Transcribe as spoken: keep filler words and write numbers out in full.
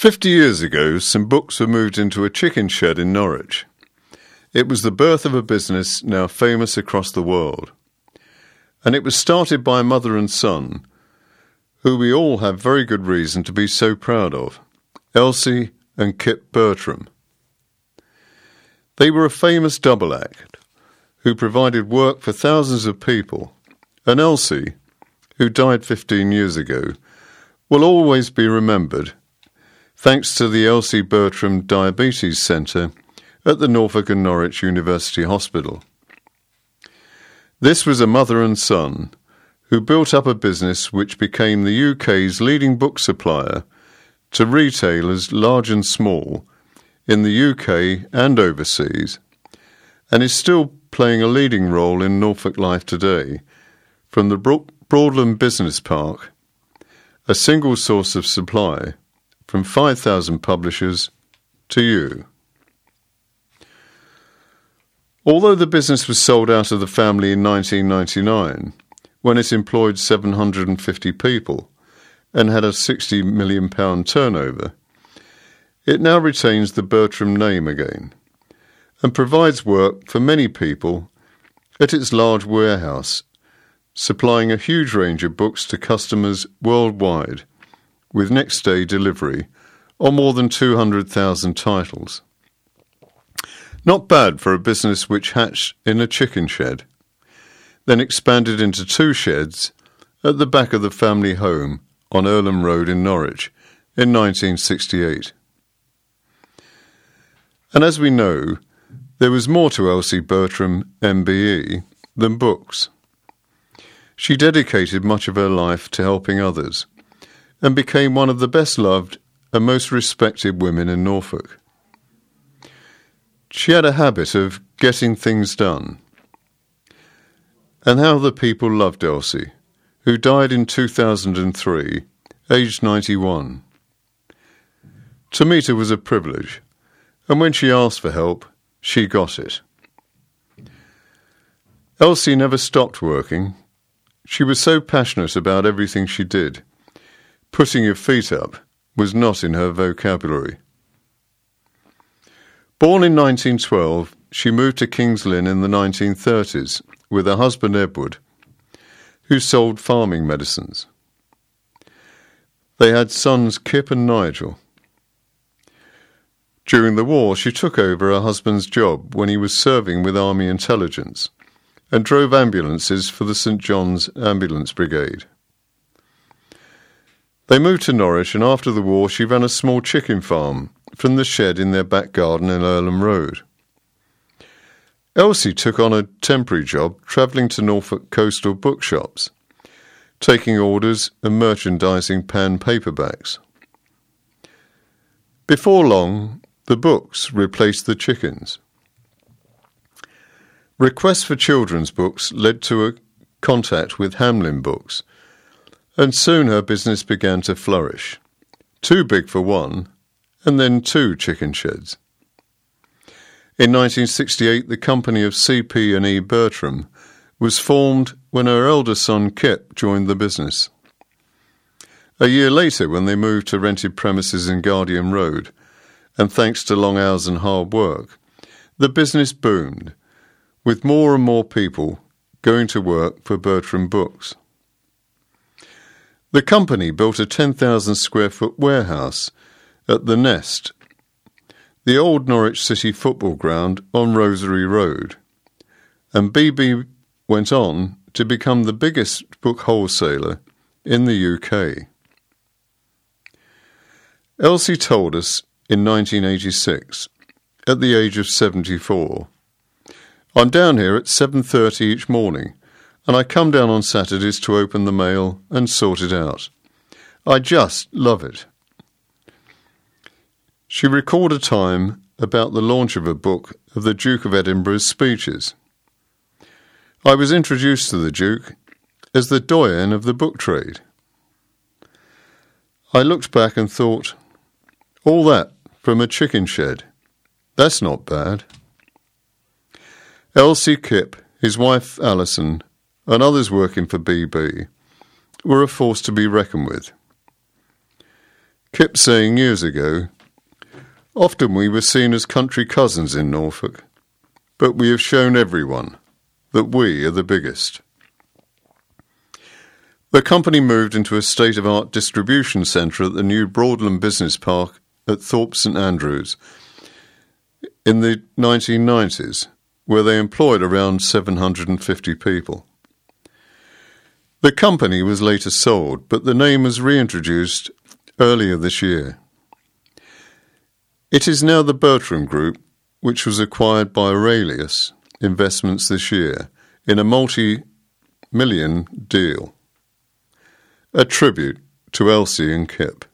Fifty years ago, some books were moved into a chicken shed in Norwich. It was the birth of a business now famous across the world. And it was started by a mother and son, who we all have very good reason to be so proud of, Elsie and Kip Bertram. They were a famous double act, who provided work for thousands of people, and Elsie, who died fifteen years ago, will always be remembered thanks to the Elsie Bertram Diabetes Centre at the Norfolk and Norwich University Hospital. This was a mother and son who built up a business which became the U K's leading book supplier to retailers large and small in the U K and overseas, and is still playing a leading role in Norfolk life today, from the Broadland Business Park, a single source of supply from five thousand publishers to you. Although the business was sold out of the family in nineteen ninety-nine, when it employed seven hundred fifty people and had a sixty million pounds turnover, it now retains the Bertram name again and provides work for many people at its large warehouse, supplying a huge range of books to customers worldwide, with next-day delivery on more than two hundred thousand titles. Not bad for a business which hatched in a chicken shed, then expanded into two sheds at the back of the family home on Earlham Road in Norwich in nineteen sixty-eight. And as we know, there was more to Elsie Bertram, M B E, than books. She dedicated much of her life to helping others, and became one of the best-loved and most respected women in Norfolk. She had a habit of getting things done. And how the people loved Elsie, who died in two thousand three, aged ninety-one. To meet her was a privilege, and when she asked for help, she got it. Elsie never stopped working. She was so passionate about everything she did. Putting your feet up was not in her vocabulary. Born in nineteen twelve, she moved to King's Lynn in the nineteen thirties with her husband Edward, who sold farming medicines. They had sons Kip and Nigel. During the war, she took over her husband's job when he was serving with Army Intelligence and drove ambulances for the St John's Ambulance Brigade. They moved to Norwich, and after the war she ran a small chicken farm from the shed in their back garden in Earlham Road. Elsie took on a temporary job travelling to Norfolk coastal bookshops, taking orders and merchandising pen paperbacks. Before long, the books replaced the chickens. Requests for children's books led to a contact with Hamlin Books, and soon her business began to flourish. Too big for one, and then two chicken sheds. In nineteen sixty-eight, the company of C P and E Bertram was formed when her elder son Kip joined the business. A year later, when they moved to rented premises in Guardian Road, and thanks to long hours and hard work, the business boomed, with more and more people going to work for Bertram Books. The company built a ten thousand square foot warehouse at The Nest, the old Norwich City football ground on Rosary Road, and B B went on to become the biggest book wholesaler in the U K. Elsie told us in nineteen eighty-six, at the age of seventy-four, "I'm down here at seven thirty each morning, and I come down on Saturdays to open the mail and sort it out. I just love it." She recalled a time about the launch of a book of the Duke of Edinburgh's speeches. "I was introduced to the Duke as the doyen of the book trade. I looked back and thought, all that from a chicken shed. That's not bad." Elsie, Kip, his wife Alison, and others working for B B were a force to be reckoned with. Kip saying years ago, "Often we were seen as country cousins in Norfolk, but we have shown everyone that we are the biggest." The company moved into a state-of-art distribution centre at the new Broadland Business Park at Thorpe St Andrews in the nineteen nineties, where they employed around seven hundred fifty people. The company was later sold, but the name was reintroduced earlier this year. It is now the Bertram Group, which was acquired by Aurelius Investments this year in a multi-million deal. A tribute to Elsie and Kip.